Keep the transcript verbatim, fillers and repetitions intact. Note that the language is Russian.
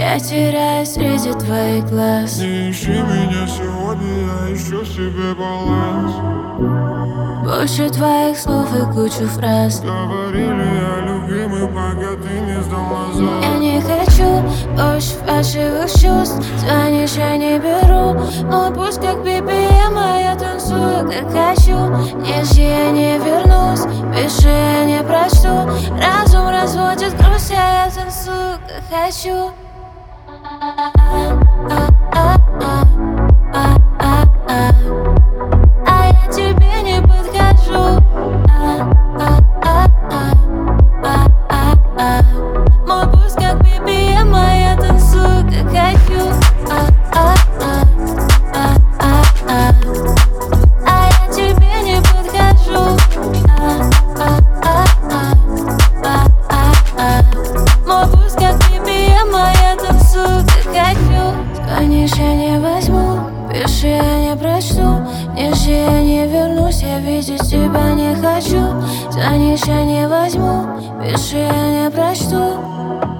Я теряюсь среди твоих глаз. Не ищи меня сегодня, я ищу себе баланс. Больше твоих слов и кучу фраз. Говорили о любимой, пока ты не сдал назад. Я не хочу больше фальшивых чувств. Звонишь, я не беру. Мой пульс как би пи эм, а я танцую как хочу. Ниже я не вернусь, пиши, я не прочту. Разум разводит грусть, а я танцую как хочу. А я тебе не подхожу. Мой пульс как би пи эм, а я танцую как хочу. А я тебе не подхожу. Мой пульс как би пи эм, а я танцую как хочу. Звонишь, я не возьму, пиши, я не прочту. Ниже я не вернусь, я видеть тебя не хочу. Звонишь, я не возьму, пиши, я не прочту.